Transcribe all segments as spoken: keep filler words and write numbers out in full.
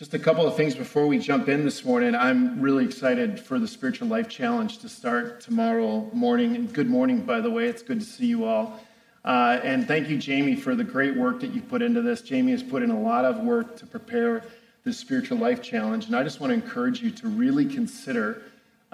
Just a couple of things before we jump in this morning. I'm really excited for the Spiritual Life Challenge to start tomorrow morning. And good morning, by the way. It's good to see you all. Uh, and thank you, Jamie, for the great work that you put into this. Jamie has put in a lot of work to prepare the Spiritual Life Challenge. And I just want to encourage you to really consider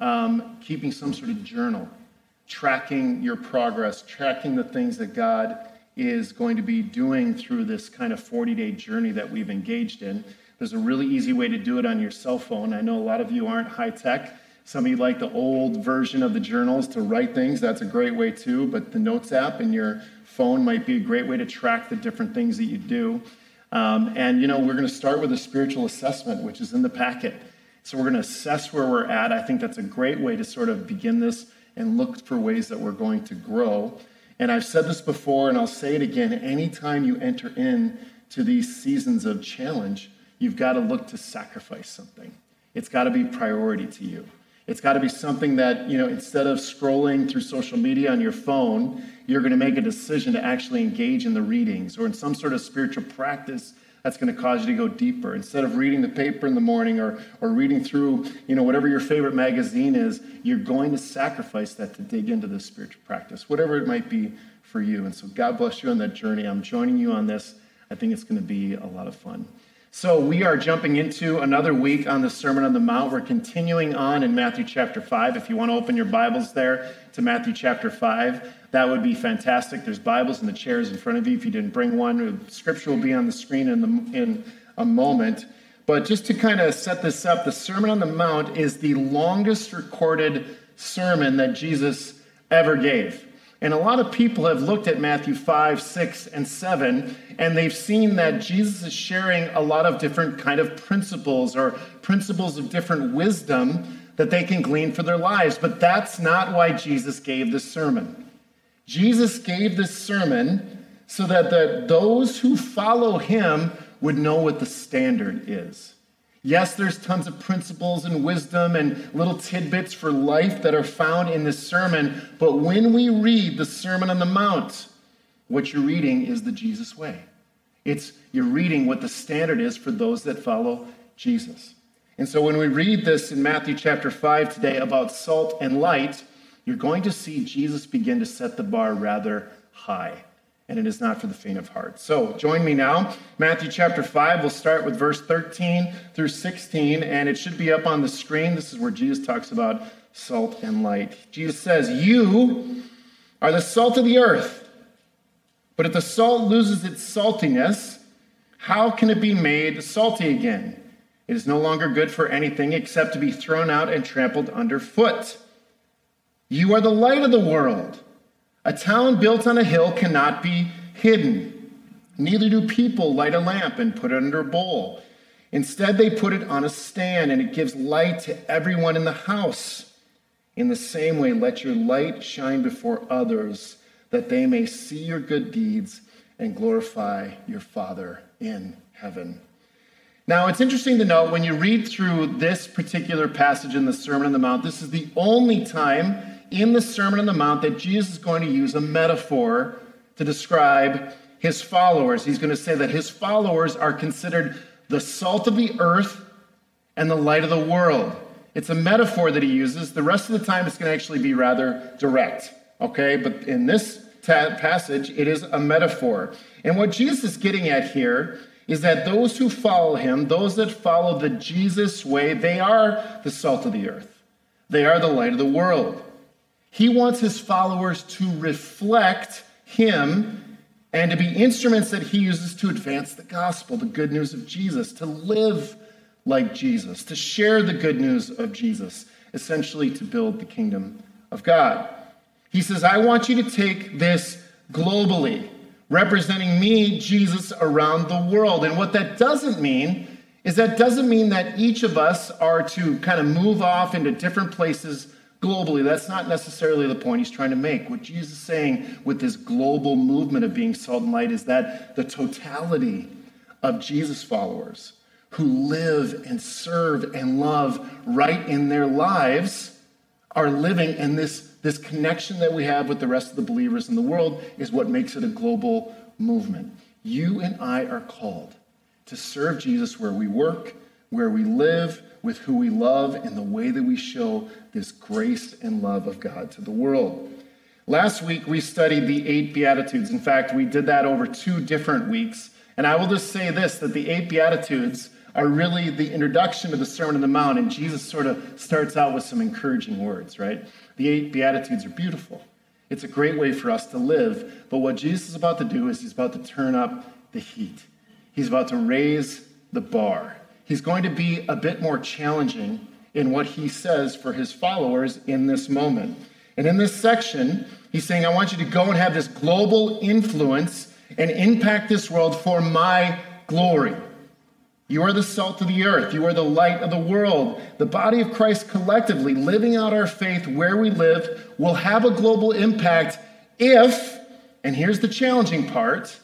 um, keeping some sort of journal, tracking your progress, tracking the things that God is going to be doing through this kind of forty-day journey that we've engaged in. There's a really easy way to do it on your cell phone. I know a lot of you aren't high tech. Some of you like the old version of the journals to write things. That's a great way too. But the Notes app in your phone might be a great way to track the different things that you do. Um, and, you know, we're going to start with a spiritual assessment, which is in the packet. So we're going to assess where we're at. I think that's a great way to sort of begin this and look for ways that we're going to grow. And I've said this before, and I'll say it again. Anytime you enter into these seasons of challenge, you've got to look to sacrifice something. It's got to be priority to you. It's got to be something that, you know, instead of scrolling through social media on your phone, you're going to make a decision to actually engage in the readings or in some sort of spiritual practice that's going to cause you to go deeper. Instead of reading the paper in the morning or, or reading through, you know, whatever your favorite magazine is, you're going to sacrifice that to dig into the spiritual practice, whatever it might be for you. And so God bless you on that journey. I'm joining you on this. I think it's going to be a lot of fun. So we are jumping into another week on the Sermon on the Mount. We're continuing on in Matthew chapter five. If you want to open your Bibles there to Matthew chapter five, that would be fantastic. There's Bibles in the chairs in front of you. If you didn't bring one, Scripture will be on the screen in, the, in a moment. But just to kind of set this up, the Sermon on the Mount is the longest recorded sermon that Jesus ever gave. And a lot of people have looked at Matthew five, six, and seven, and they've seen that Jesus is sharing a lot of different kind of principles or principles of different wisdom that they can glean for their lives. But that's not why Jesus gave this sermon. Jesus gave this sermon so that the, those who follow him would know what the standard is. Yes, there's tons of principles and wisdom and little tidbits for life that are found in this sermon. But when we read the Sermon on the Mount, what you're reading is the Jesus way. It's you're reading what the standard is for those that follow Jesus. And so when we read this in Matthew chapter five today about salt and light, you're going to see Jesus begin to set the bar rather high. And it is not for the faint of heart. So join me now. Matthew chapter five, we'll start with verse thirteen through sixteen, and it should be up on the screen. This is where Jesus talks about salt and light. Jesus says, "You are the salt of the earth, but if the salt loses its saltiness, how can it be made salty again? It is no longer good for anything except to be thrown out and trampled underfoot. You are the light of the world. A town built on a hill cannot be hidden. Neither do people light a lamp and put it under a bowl. Instead, they put it on a stand, and it gives light to everyone in the house. In the same way, let your light shine before others, that they may see your good deeds and glorify your Father in heaven." Now, it's interesting to note when you read through this particular passage in the Sermon on the Mount, this is the only time in the Sermon on the Mount that Jesus is going to use a metaphor to describe his followers. He's going to say that his followers are considered the salt of the earth and the light of the world. It's a metaphor that he uses. The rest of the time, it's going to actually be rather direct, okay? But in this ta- passage, it is a metaphor. And what Jesus is getting at here is that those who follow him, those that follow the Jesus way, they are the salt of the earth. They are the light of the world. He wants his followers to reflect him and to be instruments that he uses to advance the gospel, the good news of Jesus, to live like Jesus, to share the good news of Jesus, essentially to build the kingdom of God. He says, I want you to take this globally, representing me, Jesus, around the world. And what that doesn't mean is that doesn't mean that each of us are to kind of move off into different places globally. That's not necessarily the point he's trying to make. What Jesus is saying with this global movement of being salt and light is that the totality of Jesus followers who live and serve and love right in their lives are living, and this, this connection that we have with the rest of the believers in the world is what makes it a global movement. You and I are called to serve Jesus where we work, where we live, with who we love, and the way that we show this grace and love of God to the world. Last week, we studied the eight Beatitudes. In fact, we did that over two different weeks. And I will just say this, that the eight Beatitudes are really the introduction to the Sermon on the Mount, and Jesus sort of starts out with some encouraging words, right? The eight Beatitudes are beautiful. It's a great way for us to live. But what Jesus is about to do is he's about to turn up the heat. He's about to raise the bar. He's going to be a bit more challenging in what he says for his followers in this moment. And in this section, he's saying, I want you to go and have this global influence and impact this world for my glory. You are the salt of the earth. You are the light of the world. The body of Christ collectively, living out our faith where we live, will have a global impact if, and here's the challenging part,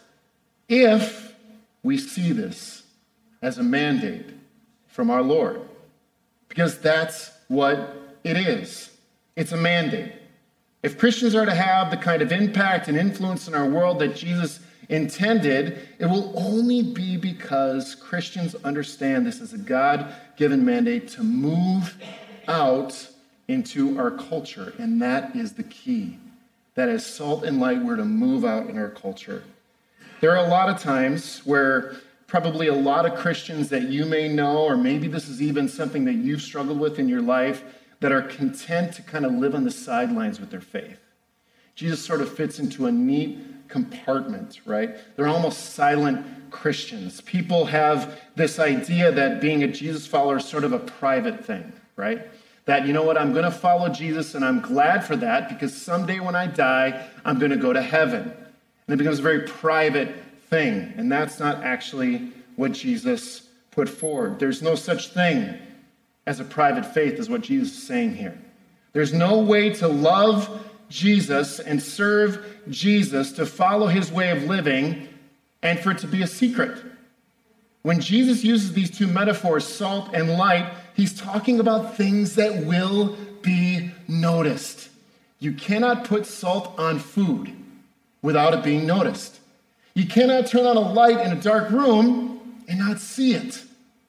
if we see this as a mandate from our Lord. Because that's what it is. It's a mandate. If Christians are to have the kind of impact and influence in our world that Jesus intended, it will only be because Christians understand this as a God-given mandate to move out into our culture. And that is the key. That as salt and light, we're to move out in our culture. There are a lot of times where probably a lot of Christians that you may know, or maybe this is even something that you've struggled with in your life, that are content to kind of live on the sidelines with their faith. Jesus sort of fits into a neat compartment, right? They're almost silent Christians. People have this idea that being a Jesus follower is sort of a private thing, right? That, you know what, I'm going to follow Jesus, and I'm glad for that, because someday when I die, I'm going to go to heaven. And it becomes a very private thing, and that's not actually what Jesus put forward. There's no such thing as a private faith, is what Jesus is saying here. There's no way to love Jesus and serve Jesus, to follow his way of living, and for it to be a secret. When Jesus uses these two metaphors, salt and light, he's talking about things that will be noticed. You cannot put salt on food without it being noticed. You cannot turn on a light in a dark room and not see it.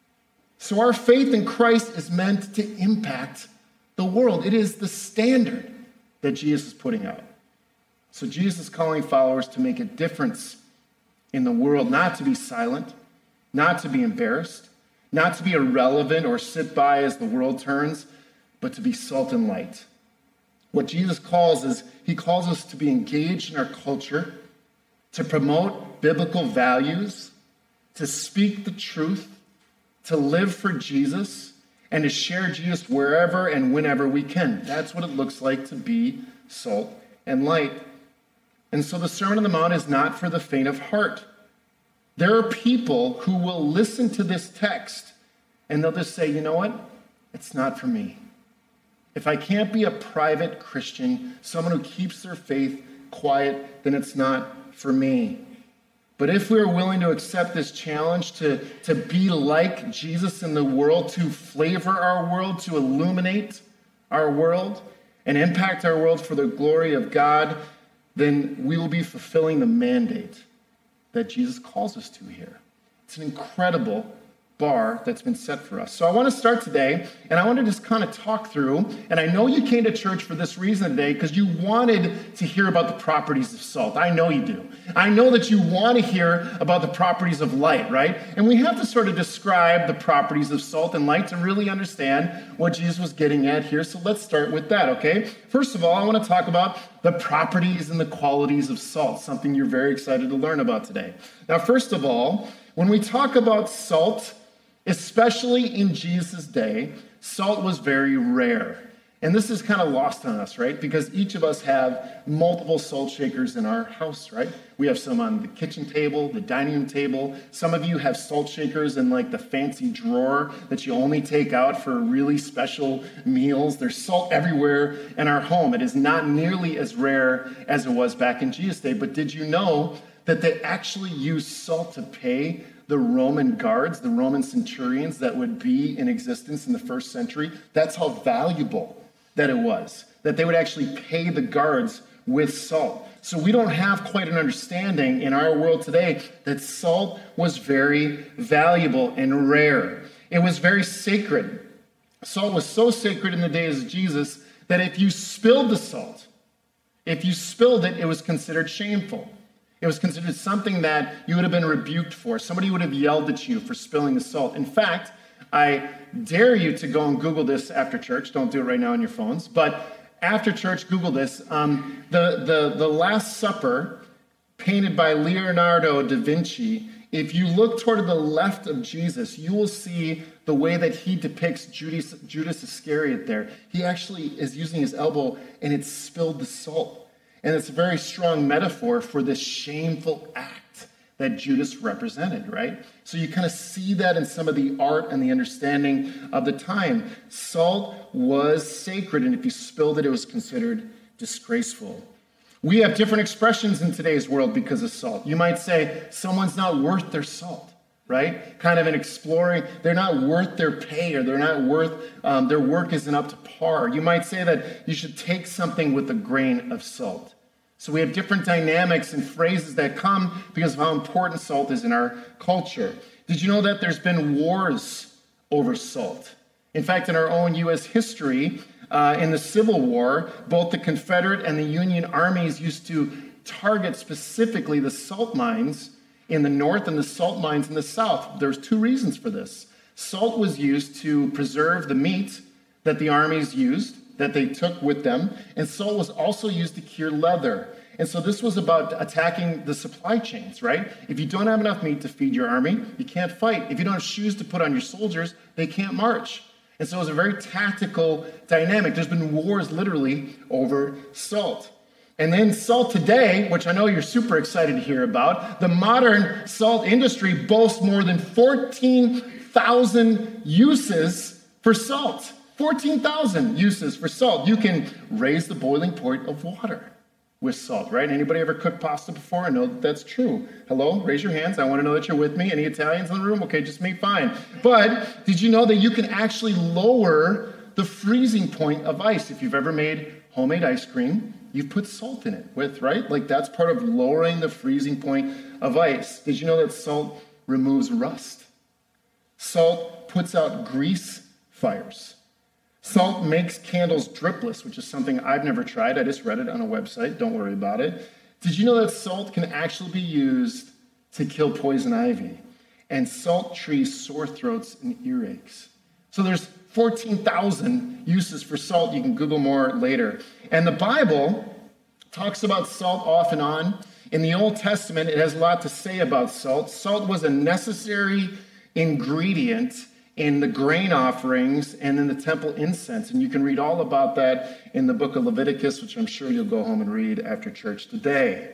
So our faith in Christ is meant to impact the world. It is the standard that Jesus is putting out. So Jesus is calling followers to make a difference in the world, not to be silent, not to be embarrassed, not to be irrelevant or sit by as the world turns, but to be salt and light. What Jesus calls is, he calls us to be engaged in our culture, to promote biblical values, to speak the truth, to live for Jesus, and to share Jesus wherever and whenever we can. That's what it looks like to be salt and light. And so the Sermon on the Mount is not for the faint of heart. There are people who will listen to this text and they'll just say, you know what? It's not for me. If I can't be a private Christian, someone who keeps their faith quiet, then it's not for me. But if we're willing to accept this challenge to, to be like Jesus in the world, to flavor our world, to illuminate our world, and impact our world for the glory of God, then we will be fulfilling the mandate that Jesus calls us to here. It's an incredible bar that's been set for us. So I want to start today, and I want to just kind of talk through, and I know you came to church for this reason today because you wanted to hear about the properties of salt. I know you do. I know that you want to hear about the properties of light, right? And we have to sort of describe the properties of salt and light to really understand what Jesus was getting at here. So let's start with that, okay? First of all, I want to talk about the properties and the qualities of salt, something you're very excited to learn about today. Now, first of all, when we talk about salt, especially in Jesus' day, salt was very rare. And this is kind of lost on us, right? Because each of us have multiple salt shakers in our house, right? We have some on the kitchen table, the dining room table. Some of you have salt shakers in like the fancy drawer that you only take out for really special meals. There's salt everywhere in our home. It is not nearly as rare as it was back in Jesus' day. But did you know that they actually used salt to pay the Roman guards, the Roman centurions that would be in existence in the first century? That's how valuable that it was, that they would actually pay the guards with salt. So we don't have quite an understanding in our world today that salt was very valuable and rare. It was very sacred. Salt was so sacred in the days of Jesus that if you spilled the salt, if you spilled it, it was considered shameful. It was considered something that you would have been rebuked for. Somebody would have yelled at you for spilling the salt. In fact, I dare you to go and Google this after church. Don't do it right now on your phones. But after church, Google this. Um, the, the, the Last Supper, painted by Leonardo da Vinci, if you look toward the left of Jesus, you will see the way that he depicts Judas, Judas Iscariot there. He actually is using his elbow, and it's spilled the salt. And it's a very strong metaphor for this shameful act that Judas represented, right? So you kind of see that in some of the art and the understanding of the time. Salt was sacred, and if you spilled it, it was considered disgraceful. We have different expressions in today's world because of salt. You might say someone's not worth their salt, right? Kind of an exploring, they're not worth their pay, or they're not worth, um, their work isn't up to par. You might say that you should take something with a grain of salt. So we have different dynamics and phrases that come because of how important salt is in our culture. Did you know that there's been wars over salt? In fact, in our own U S history, uh, in the Civil War, both the Confederate and the Union armies used to target specifically the salt mines in the north and the salt mines in the south. There's two reasons for this. Salt was used to preserve the meat that the armies used, that they took with them, and salt was also used to cure leather. And so this was about attacking the supply chains, right? If you don't have enough meat to feed your army, you can't fight. If you don't have shoes to put on your soldiers, they can't march. And so it was a very tactical dynamic. There's been wars literally over salt. And then salt today, which I know you're super excited to hear about, the modern salt industry boasts more than fourteen thousand uses for salt. fourteen thousand uses for salt. You can raise the boiling point of water with salt, right? Anybody ever cooked pasta before? I know that that's true. Hello? Raise your hands. I want to know that you're with me. Any Italians in the room? Okay, just me, fine. But did you know that you can actually lower the freezing point of ice? If you've ever made homemade ice cream, you've put salt in it with, right? Like that's part of lowering the freezing point of ice. Did you know that salt removes rust? Salt puts out grease fires. Salt makes candles dripless, which is something I've never tried. I just read it on a website. Don't worry about it. Did you know that salt can actually be used to kill poison ivy? And salt treats sore throats and earaches. So there's fourteen thousand uses for salt. You can Google more later. And the Bible talks about salt off and on. In the Old Testament, it has a lot to say about salt. Salt was a necessary ingredient in the grain offerings and in the temple incense. And you can read all about that in the book of Leviticus, which I'm sure you'll go home and read after church today.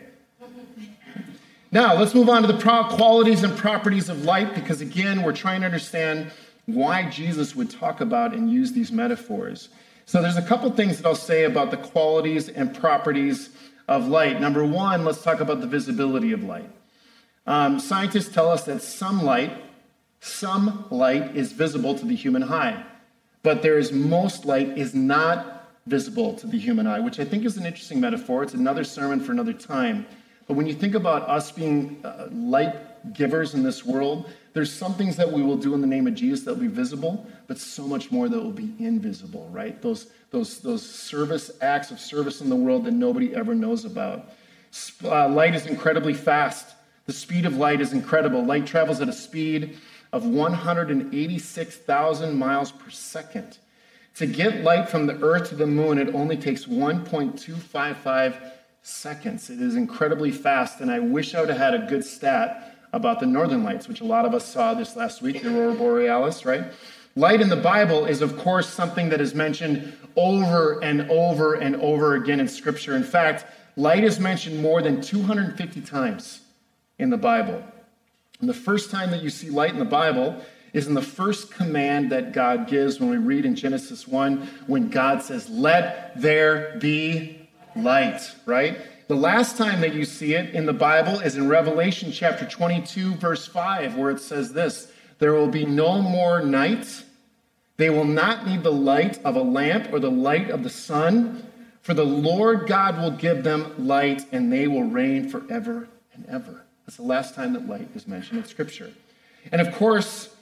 Now, let's move on to the pro- qualities and properties of light, because again, we're trying to understand why Jesus would talk about and use these metaphors. So there's a couple things that I'll say about the qualities and properties of light. Number one, let's talk about the visibility of light. Um, scientists tell us that some light Some light is visible to the human eye, but there is most light is not visible to the human eye, which I think is an interesting metaphor. It's another sermon for another time. But when you think about us being uh, light givers in this world, there's some things that we will do in the name of Jesus that will be visible, but so much more that will be invisible, right? Those, those, those service acts of service in the world that nobody ever knows about. Uh, light is incredibly fast. The speed of light is incredible. Light travels at a speed of one hundred eighty-six thousand miles per second. To get light from the earth to the moon, it only takes one point two five five seconds. It is incredibly fast, and I wish I would have had a good stat about the northern lights, which a lot of us saw this last week, the aurora borealis, right? Light in the Bible is, of course, something that is mentioned over and over and over again in Scripture. In fact, light is mentioned more than two hundred fifty times in the Bible. And the first time that you see light in the Bible is in the first command that God gives when we read in Genesis one, when God says, "Let there be light," right? The last time that you see it in the Bible is in Revelation chapter twenty-two, verse five, where it says this: "There will be no more night. They will not need the light of a lamp or the light of the sun, for the Lord God will give them light, and they will reign forever and ever." That's the last time that light is mentioned in Scripture. And of course,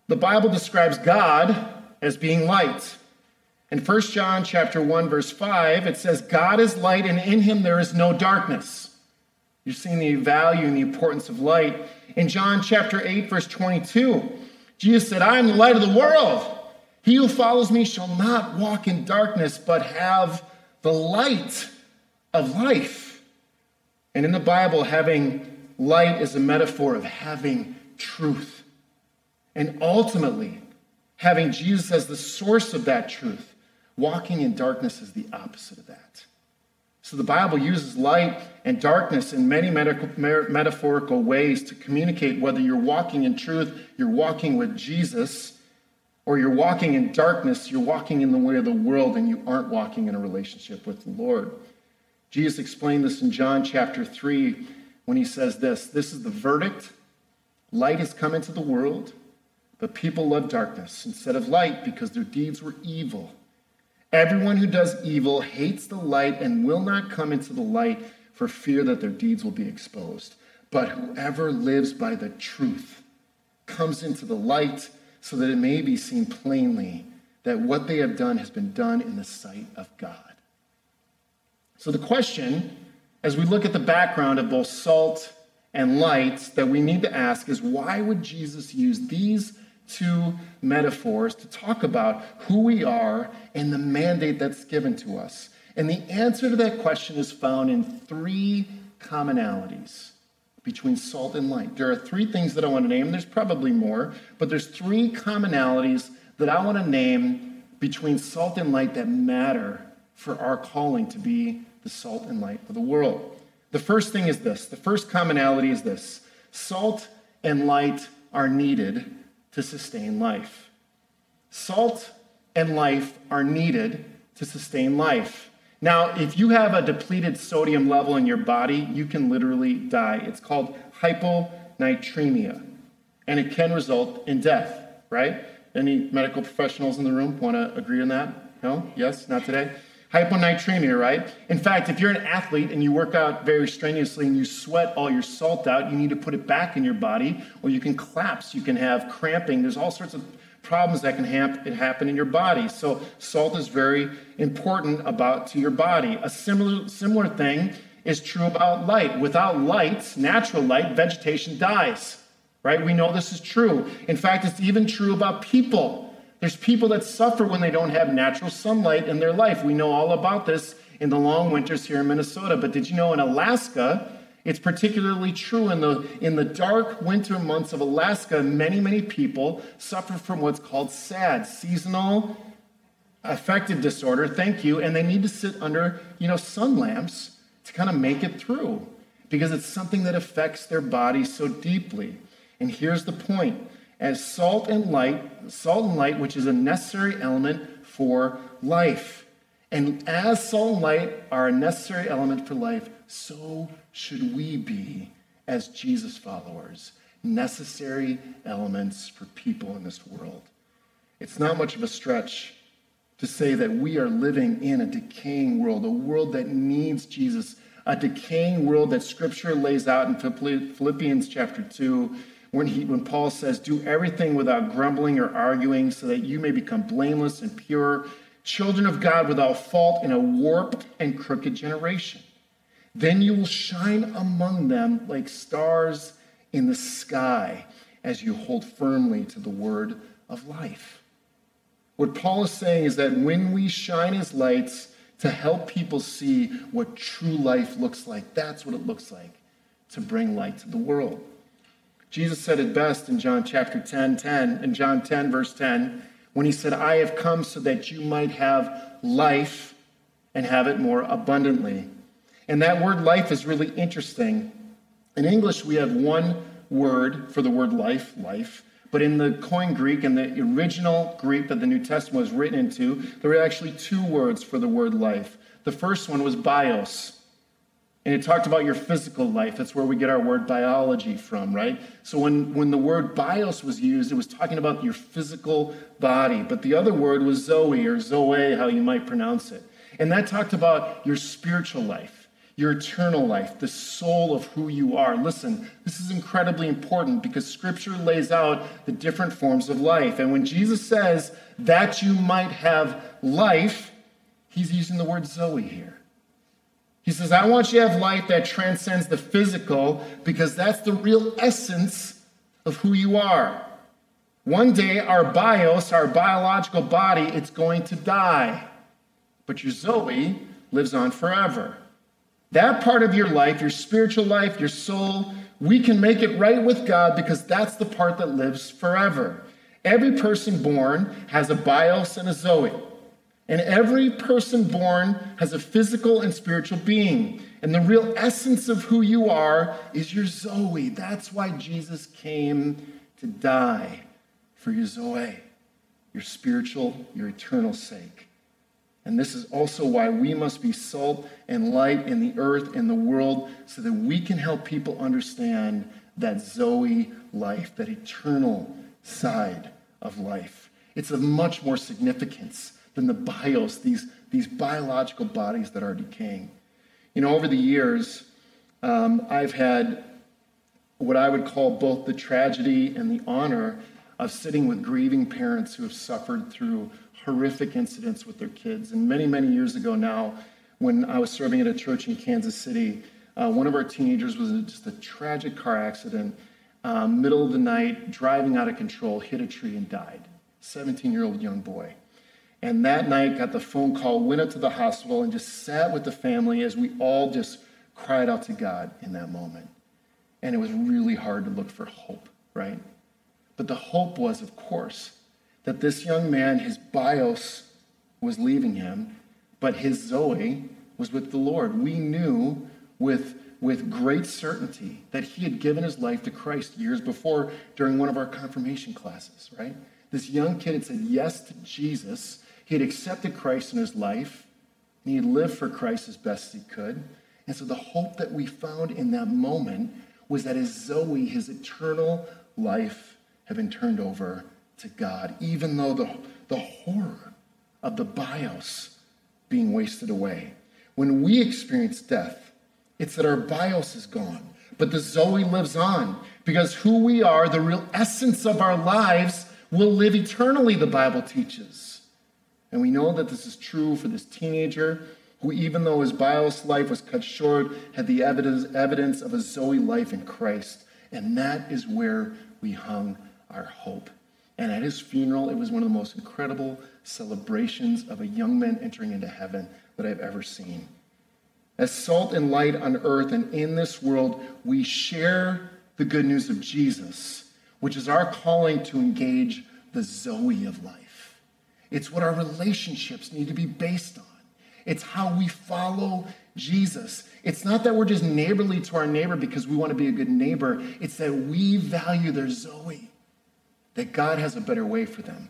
The Bible describes God as being light. In First John chapter one, verse five, it says, God is light, and in him there is no darkness. You're seeing the value and the importance of light. In John chapter eight, verse twenty-two, Jesus said, I am the light of the world. He who follows me shall not walk in darkness, but have the light of life. And in the Bible, having light is a metaphor of having truth. And ultimately, having Jesus as the source of that truth. Walking in darkness is the opposite of that. So the Bible uses light and darkness in many metaphorical ways to communicate whether you're walking in truth, you're walking with Jesus, or you're walking in darkness, you're walking in the way of the world, and you aren't walking in a relationship with the Lord. Jesus explained this in John chapter three when he says this, this is the verdict. Light has come into the world, but people love darkness instead of light because their deeds were evil. Everyone who does evil hates the light and will not come into the light for fear that their deeds will be exposed. But whoever lives by the truth comes into the light so that it may be seen plainly that what they have done has been done in the sight of God. So the question, as we look at the background of both salt and light, that we need to ask is, why would Jesus use these two metaphors to talk about who we are and the mandate that's given to us? And the answer to that question is found in three commonalities between salt and light. There are three things that I want to name. There's probably more, but there's three commonalities that I want to name between salt and light that matter for our calling to be the salt and light of the world. The first thing is this. The first commonality is this. Salt and light are needed to sustain life. Salt and life are needed to sustain life. Now, if you have a depleted sodium level in your body, you can literally die. It's called hyponatremia, and it can result in death, right? Any medical professionals in the room want to agree on that? No? Yes? Not today? Hyponatremia, right? In fact, if you're an athlete and you work out very strenuously and you sweat all your salt out, you need to put it back in your body, or you can collapse, you can have cramping. There's all sorts of problems that can happen in your body. So salt is very important about to your body. A similar similar thing is true about light. Without light, natural light, vegetation dies, right? We know this is true. In fact, it's even true about people. There's people that suffer when they don't have natural sunlight in their life. We know all about this in the long winters here in Minnesota. But did you know in Alaska, it's particularly true in the, in the dark winter months of Alaska, many, many people suffer from what's called S A D, seasonal affective disorder, thank you, and they need to sit under, you know, sun lamps to kind of make it through because it's something that affects their body so deeply. And here's the point. As salt and light, salt and light, which is a necessary element for life. And as salt and light are a necessary element for life, so should we be as Jesus followers, necessary elements for people in this world. It's not much of a stretch to say that we are living in a decaying world, a world that needs Jesus, a decaying world that Scripture lays out in Philippians chapter two, when he, when Paul says, do everything without grumbling or arguing so that you may become blameless and pure, children of God without fault in a warped and crooked generation. Then you will shine among them like stars in the sky as you hold firmly to the word of life. What Paul is saying is that when we shine as lights to help people see what true life looks like, that's what it looks like to bring light to the world. Jesus said it best in John chapter ten, ten, in John ten, verse ten, when he said, I have come so that you might have life and have it more abundantly. And that word life is really interesting. In English, we have one word for the word life, life. But in the Koine Greek, in the original Greek that the New Testament was written into, there were actually two words for the word life. The first one was bios. And it talked about your physical life. That's where we get our word biology from, right? So when, when the word bios was used, it was talking about your physical body. But the other word was zoe, or zoe, how you might pronounce it. And that talked about your spiritual life. your eternal life, the soul of who you are. Listen, this is incredibly important because Scripture lays out the different forms of life. And when Jesus says that you might have life, he's using the word Zoe here. He says, I want you to have life that transcends the physical because that's the real essence of who you are. One day, our bios, our biological body, it's going to die. But your Zoe lives on forever. That part of your life, your spiritual life, your soul, we can make it right with God because that's the part that lives forever. Every person born has a bios and a Zoe. And every person born has a physical and spiritual being. And the real essence of who you are is your Zoe. That's why Jesus came to die, for your Zoe, your spiritual, your eternal sake. And this is also why we must be salt and light in the earth and the world so that we can help people understand that Zoe life, that eternal side of life. It's of much more significance than the bios, these, these biological bodies that are decaying. You know, over the years, um, I've had what I would call both the tragedy and the honor of sitting with grieving parents who have suffered through horrific incidents with their kids. And many, many years ago now, when I was serving at a church in Kansas City, uh, one of our teenagers was in just a tragic car accident, um, middle of the night, driving out of control, hit a tree and died. seventeen-year-old young boy. And that night, got the phone call, went up to the hospital, and just sat with the family as we all just cried out to God in that moment. And it was really hard to look for hope, right? But the hope was, of course, that this young man, his bios was leaving him, but his Zoe was with the Lord. We knew with, with great certainty that he had given his life to Christ years before during one of our confirmation classes, right? This young kid had said yes to Jesus. He had accepted Christ in his life, and he had lived for Christ as best he could. And so the hope that we found in that moment was that his Zoe, his eternal life, had been turned over to God, even though the, the horror of the bios being wasted away. When we experience death, it's that our bios is gone, but the Zoe lives on because who we are, the real essence of our lives, will live eternally, the Bible teaches. And we know that this is true for this teenager who, even though his bios life was cut short, had the evidence, evidence of a Zoe life in Christ. And that is where we hung our hope. And at his funeral, it was one of the most incredible celebrations of a young man entering into heaven that I've ever seen. As salt and light on earth and in this world, we share the good news of Jesus, which is our calling to engage the Zoe of life. It's what our relationships need to be based on. It's how we follow Jesus. It's not that we're just neighborly to our neighbor because we want to be a good neighbor. It's that we value their Zoe, that God has a better way for them.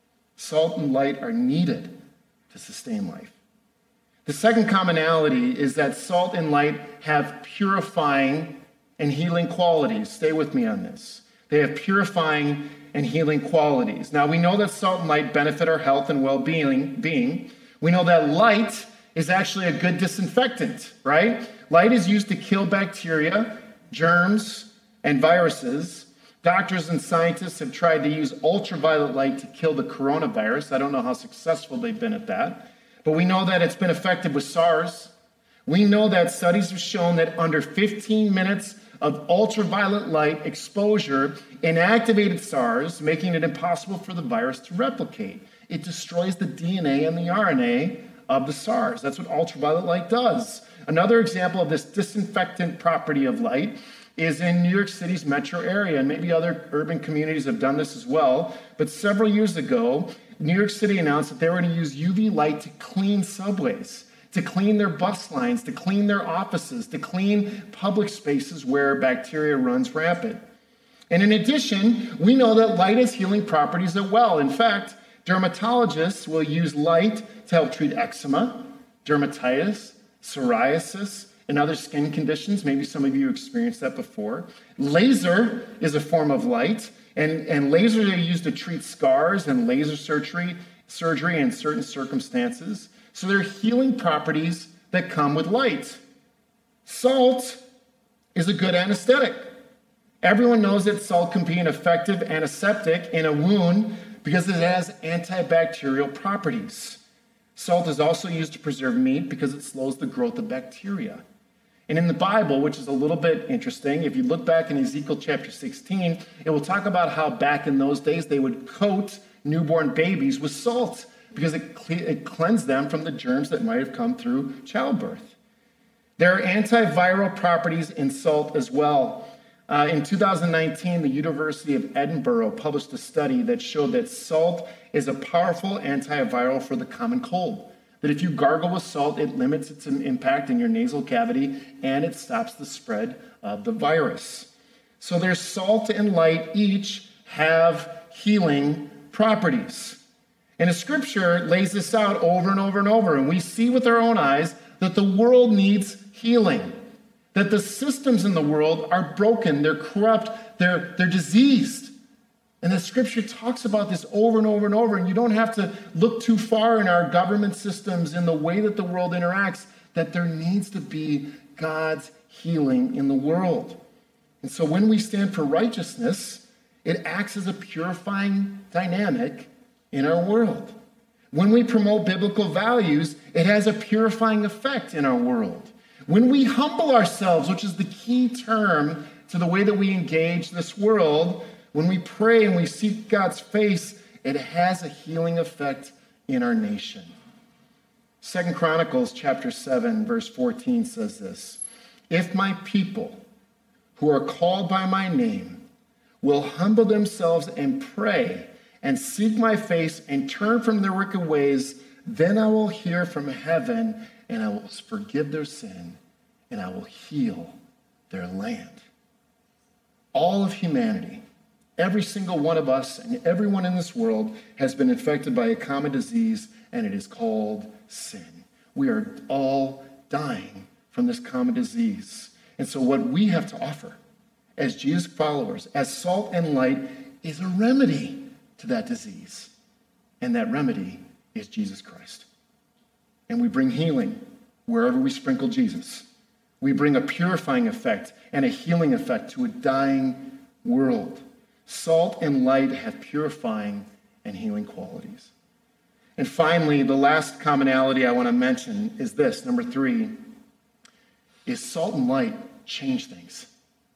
Salt and light are needed to sustain life. The second commonality is that salt and light have purifying and healing qualities. Stay with me on this. They have purifying and healing qualities. Now, we know that salt and light benefit our health and well-being. Being. We know that light is actually a good disinfectant, right? Light is used to kill bacteria, germs, and viruses. Doctors and scientists have tried to use ultraviolet light to kill the coronavirus. I don't know how successful they've been at that. But we know that it's been effective with SARS. We know that studies have shown that under fifteen minutes of ultraviolet light exposure inactivated SARS, making it impossible for the virus to replicate. It destroys the D N A and the R N A of the SARS. That's what ultraviolet light does. Another example of this disinfectant property of light is in New York City's metro area, and maybe other urban communities have done this as well. But several years ago, New York City announced that they were going to use U V light to clean subways, to clean their bus lines, to clean their offices, to clean public spaces where bacteria runs rampant. And in addition, we know that light has healing properties as well. In fact, dermatologists will use light to help treat eczema, dermatitis, psoriasis, and other skin conditions. Maybe some of you experienced that before. Laser is a form of light, and, and lasers are used to treat scars and laser surgery, surgery in certain circumstances. So there are healing properties that come with light. Salt is a good anesthetic. Everyone knows that salt can be an effective antiseptic in a wound because it has antibacterial properties. Salt is also used to preserve meat because it slows the growth of bacteria. And in the Bible, which is a little bit interesting, if you look back in Ezekiel chapter sixteen, it will talk about how back in those days they would coat newborn babies with salt because it, cle- it cleansed them from the germs that might have come through childbirth. There are antiviral properties in salt as well. Uh, in two thousand nineteen, the University of Edinburgh published a study that showed that salt is a powerful antiviral for the common cold. That if you gargle with salt, it limits its impact in your nasal cavity and it stops the spread of the virus. So there's salt and light, each have healing properties. And the scripture lays this out over and over and over, and we see with our own eyes that the world needs healing. That the systems in the world are broken, they're corrupt, they're, they're diseased. And the scripture talks about this over and over and over, and you don't have to look too far in our government systems, in the way that the world interacts, that there needs to be God's healing in the world. And so when we stand for righteousness, it acts as a purifying dynamic in our world. When we promote biblical values, it has a purifying effect in our world. When we humble ourselves, which is the key term to the way that we engage this world, when we pray and we seek God's face, it has a healing effect in our nation. Second Chronicles chapter seven, verse fourteen says this, "If my people who are called by my name will humble themselves and pray and seek my face and turn from their wicked ways, then I will hear from heaven and I will forgive their sin and I will heal their land." All of humanity, every single one of us and everyone in this world has been infected by a common disease, and it is called sin. We are all dying from this common disease. And so what we have to offer as Jesus followers, as salt and light, is a remedy to that disease. And that remedy is Jesus Christ. And we bring healing wherever we sprinkle Jesus. We bring a purifying effect and a healing effect to a dying world. Salt and light have purifying and healing qualities. And finally, the last commonality I want to mention is this, number three, is salt and light change things.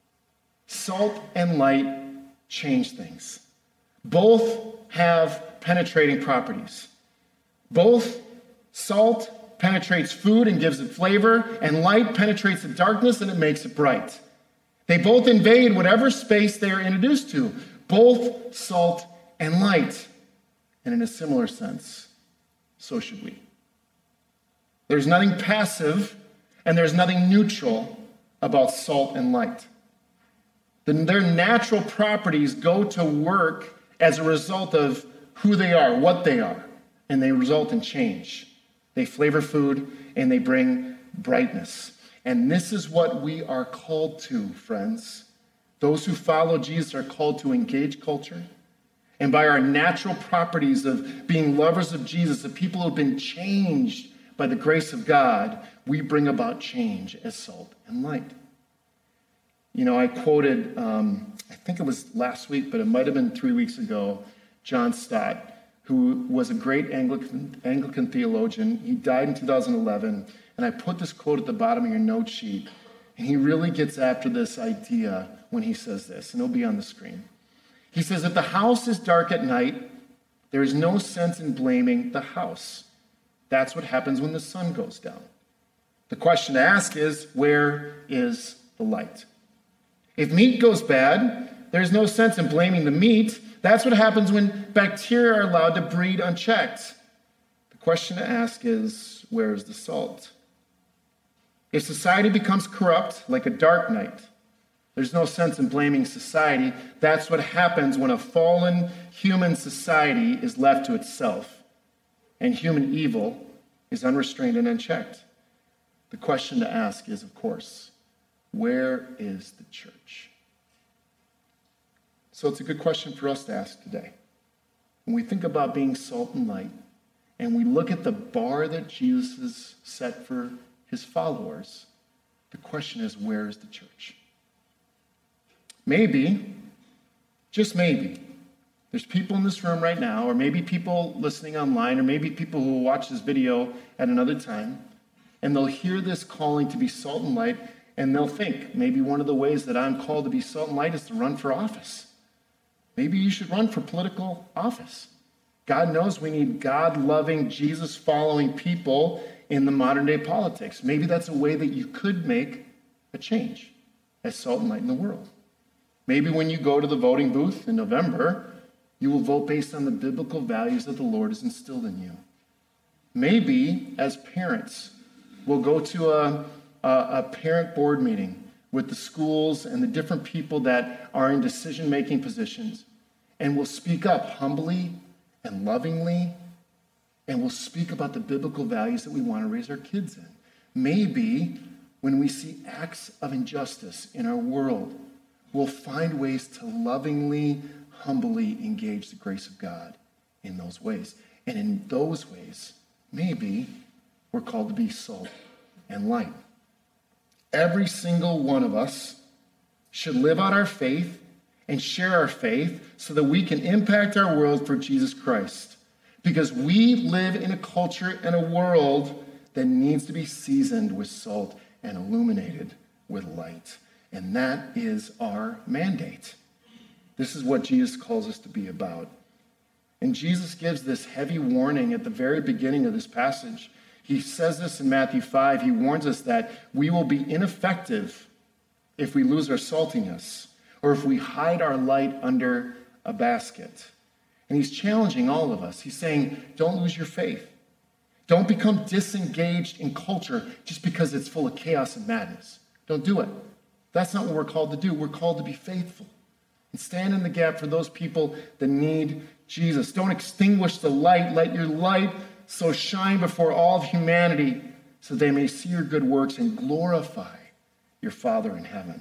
Salt and light change things. Both have penetrating properties. Both salt penetrates food and gives it flavor, and light penetrates the darkness and it makes it bright. They both invade whatever space they are introduced to, both salt and light. And in a similar sense, so should we. There's nothing passive and there's nothing neutral about salt and light. Their natural properties go to work as a result of who they are, what they are, and they result in change. They flavor food and they bring brightness. And this is what we are called to, friends. Those who follow Jesus are called to engage culture. And by our natural properties of being lovers of Jesus, of people who have been changed by the grace of God, we bring about change as salt and light. You know, I quoted, um, I think it was last week, but it might have been three weeks ago, John Stott, who was a great Anglican, Anglican theologian. He died in two thousand eleven, and I put this quote at the bottom of your note sheet, and he really gets after this idea when he says this, and it'll be on the screen. He says, "If the house is dark at night, there is no sense in blaming the house. That's what happens when the sun goes down. The question to ask is, where is the light? If meat goes bad, there's no sense in blaming the meat. That's what happens when bacteria are allowed to breed unchecked. The question to ask is, where is the salt? If society becomes corrupt, like a dark night, there's no sense in blaming society. That's what happens when a fallen human society is left to itself, and human evil is unrestrained and unchecked. The question to ask is, of course, where is the church?" So it's a good question for us to ask today. When we think about being salt and light, and we look at the bar that Jesus has set for his followers, The question is, where is the church? Maybe, just maybe, there's people in this room right now, or maybe people listening online, or maybe people who will watch this video at another time, and they'll hear this calling to be salt and light, and they'll think, maybe one of the ways that I'm called to be salt and light is to run for office. Maybe you should run for political office. God knows we need God-loving, Jesus-following people in the modern-day politics. Maybe that's a way that you could make a change as salt and light in the world. Maybe when you go to the voting booth in November, you will vote based on the biblical values that the Lord has instilled in you. Maybe, as parents, we'll go to a, a, a parent board meeting with the schools and the different people that are in decision-making positions, and we'll speak up humbly and lovingly, and we'll speak about the biblical values that we want to raise our kids in. Maybe when we see acts of injustice in our world, we'll find ways to lovingly, humbly engage the grace of God in those ways. And in those ways, maybe we're called to be salt and light. Every single one of us should live out our faith and share our faith so that we can impact our world for Jesus Christ. Because we live in a culture and a world that needs to be seasoned with salt and illuminated with light. And that is our mandate. This is what Jesus calls us to be about. And Jesus gives this heavy warning at the very beginning of this passage. He says this in Matthew five. He warns us that we will be ineffective if we lose our saltiness, or if we hide our light under a basket. And he's challenging all of us. He's saying, don't lose your faith. Don't become disengaged in culture just because it's full of chaos and madness. Don't do it. That's not what we're called to do. We're called to be faithful and stand in the gap for those people that need Jesus. Don't extinguish the light. Let your light so shine before all of humanity so they may see your good works and glorify your Father in heaven.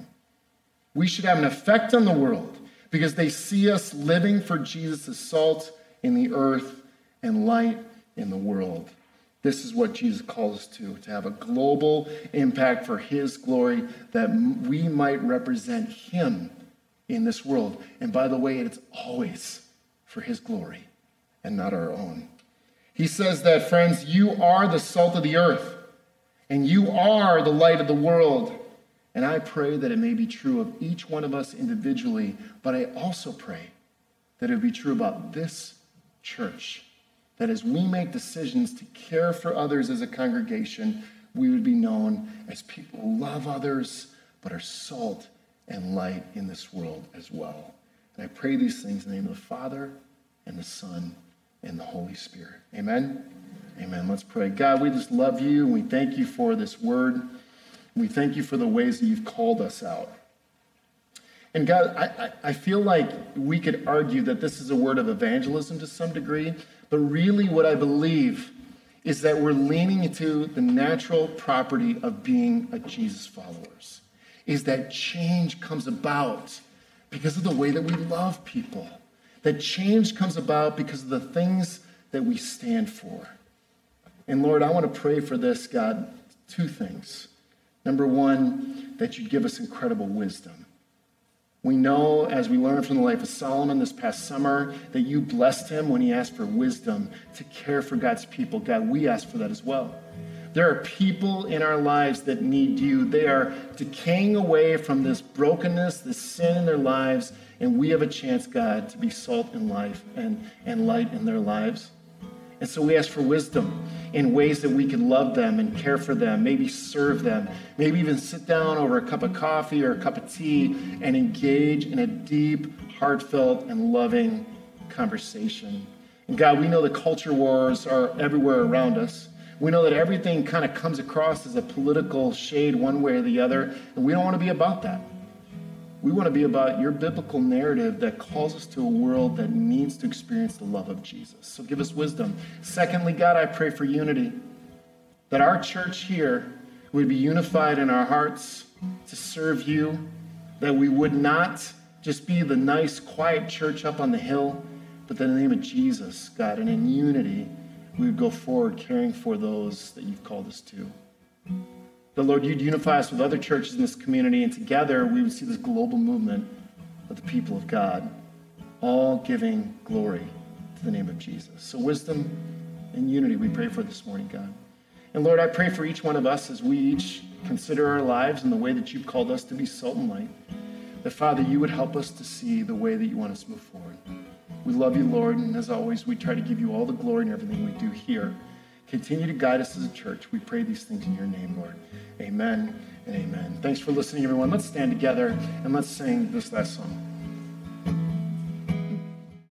We should have an effect on the world because they see us living for Jesus as salt in the earth and light in the world. This is what Jesus calls us to, to have a global impact for his glory, that we might represent him in this world. And by the way, it's always for his glory and not our own. He says that, friends, you are the salt of the earth, and you are the light of the world. And I pray that it may be true of each one of us individually, but I also pray that it would be true about this church, that as we make decisions to care for others as a congregation, we would be known as people who love others, but are salt and light in this world as well. And I pray these things in the name of the Father and the Son and the Holy Spirit. Amen? Amen. Let's pray. God, we just love you, and we thank you for this word. We thank you for the ways that you've called us out. And God, I, I feel like we could argue that this is a word of evangelism to some degree, but really what I believe is that we're leaning into the natural property of being a Jesus followers, is that change comes about because of the way that we love people, that change comes about because of the things that we stand for. And Lord, I want to pray for this, God, two things. Number one, that you give us incredible wisdom. We know, as we learned from the life of Solomon this past summer, that you blessed him when he asked for wisdom to care for God's people. God, we ask for that as well. There are people in our lives that need you. They are decaying away from this brokenness, this sin in their lives, and we have a chance, God, to be salt in life and, and light in their lives. And so we ask for wisdom in ways that we can love them and care for them, maybe serve them, maybe even sit down over a cup of coffee or a cup of tea and engage in a deep, heartfelt, and loving conversation. And God, we know the culture wars are everywhere around us. We know that everything kind of comes across as a political shade one way or the other, and we don't want to be about that. We want to be about your biblical narrative that calls us to a world that needs to experience the love of Jesus. So give us wisdom. Secondly, God, I pray for unity, that our church here would be unified in our hearts to serve you, that we would not just be the nice, quiet church up on the hill, but that in the name of Jesus, God, and in unity, we would go forward caring for those that you've called us to. That, Lord, you'd unify us with other churches in this community, and together we would see this global movement of the people of God, all giving glory to the name of Jesus. So wisdom and unity we pray for this morning, God. And Lord, I pray for each one of us as we each consider our lives and the way that you've called us to be salt and light, that, Father, you would help us to see the way that you want us to move forward. We love you, Lord, and as always, we try to give you all the glory in everything we do here. Continue to guide us as a church. We pray these things in your name, Lord. Amen and amen. Thanks for listening, everyone. Let's stand together and let's sing this last song.